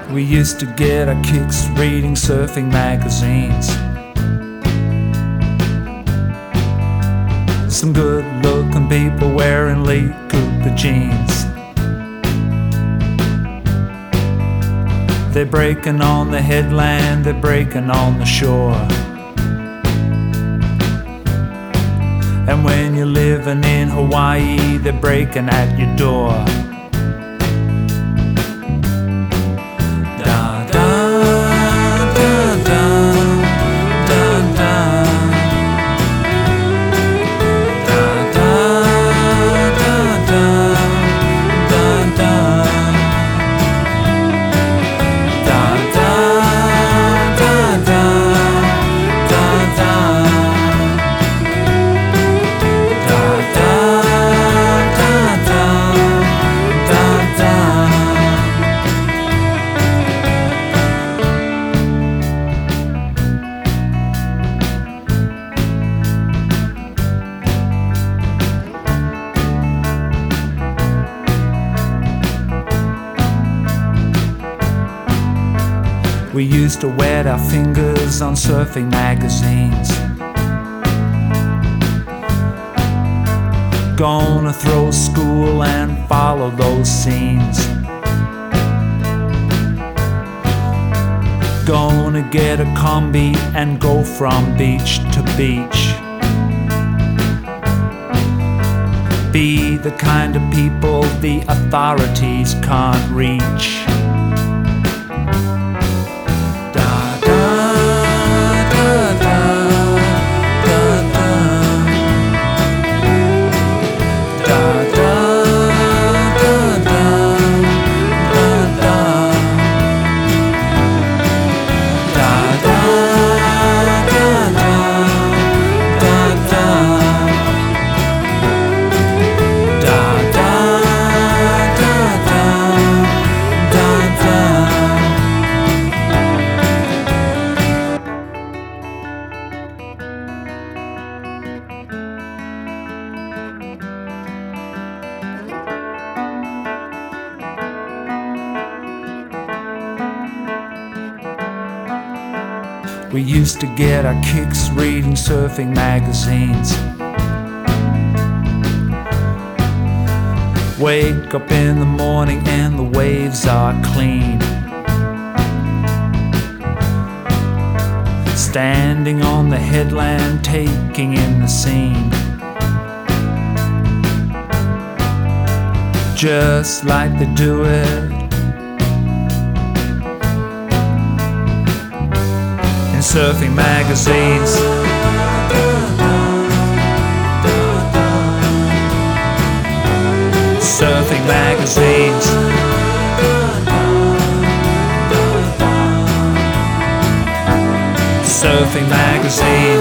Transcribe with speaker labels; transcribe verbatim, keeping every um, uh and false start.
Speaker 1: We used to get our kicks reading surfing magazines. Some good-looking people wearing Lee Cooper jeans. They're breaking on the headland, they're breaking on the shore. And when you're living in Hawaii, they're breaking at your door. We used to wet our fingers on surfing magazines. Gonna throw school and follow those scenes. Gonna get a combi and go from beach to beach. Be the kind of people the authorities can't reach. We used to get our kicks reading surfing magazines. Wake up in the morning and the waves are clean. Standing on the headland, taking in the scene. Just like they do it in surfing magazines. Surfing magazines. Surfing magazines.